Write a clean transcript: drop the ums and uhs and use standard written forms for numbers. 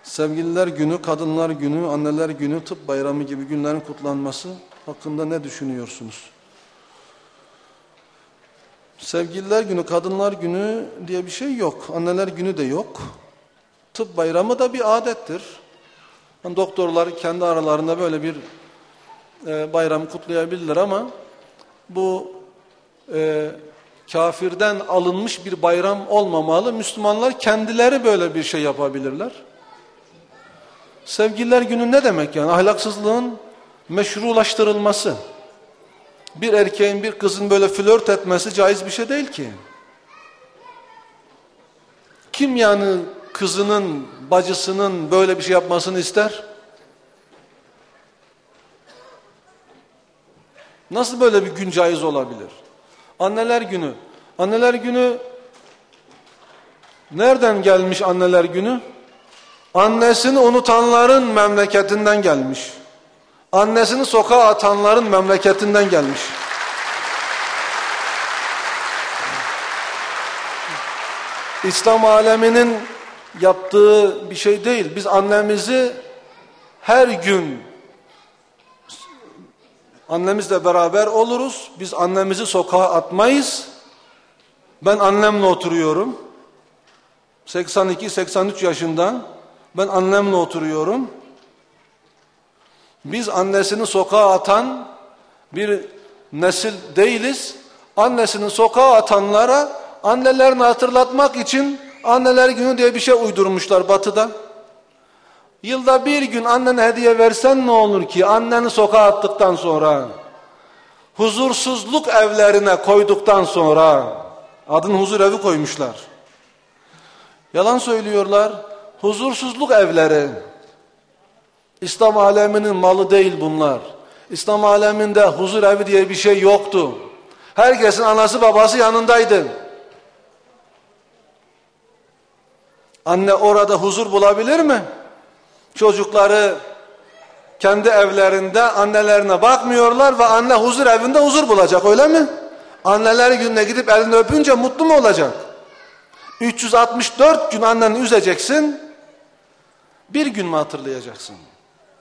Sevgililer günü, kadınlar günü, anneler günü, tıp bayramı gibi günlerin kutlanması hakkında ne düşünüyorsunuz? Sevgililer günü, kadınlar günü diye bir şey yok. Anneler günü de yok. Tıp bayramı da bir adettir. Yani doktorlar kendi aralarında böyle bir bayram kutlayabilirler ama bu kafirden alınmış bir bayram olmamalı. Müslümanlar kendileri böyle bir şey yapabilirler. Sevgililer günü ne demek yani? Ahlaksızlığın meşrulaştırılması. Bir erkeğin bir kızın böyle flört etmesi caiz bir şey değil ki. Kim yani kızının, bacısının böyle bir şey yapmasını ister? Nasıl böyle bir gün caiz olabilir? Anneler günü. Anneler günü nereden gelmiş anneler günü? Annesini unutanların memleketinden gelmiş. Annesini sokağa atanların memleketinden gelmiş. İslam aleminin yaptığı bir şey değil. Biz annemizi her gün annemizle beraber oluruz. Biz annemizi sokağa atmayız. Ben annemle oturuyorum. 82-83 yaşında. Ben annemle oturuyorum. Biz annesini sokağa atan bir nesil değiliz. Annesini sokağa atanlara annelerini hatırlatmak için anneler günü diye bir şey uydurmuşlar batıda. Yılda bir gün annene hediye versen ne olur ki? Anneni sokağa attıktan sonra, huzursuzluk evlerine koyduktan sonra, adını huzur evi koymuşlar. Yalan söylüyorlar. Huzursuzluk evleri. İslam aleminin malı değil bunlar. İslam aleminde huzur evi diye bir şey yoktu. Herkesin anası babası yanındaydı. Anne orada huzur bulabilir mi? Çocukları kendi evlerinde annelerine bakmıyorlar ve anne huzur evinde huzur bulacak, öyle mi? Anneler gününe gidip elini öpünce mutlu mu olacak? 364 gün anneni üzeceksin, bir gün mü hatırlayacaksın?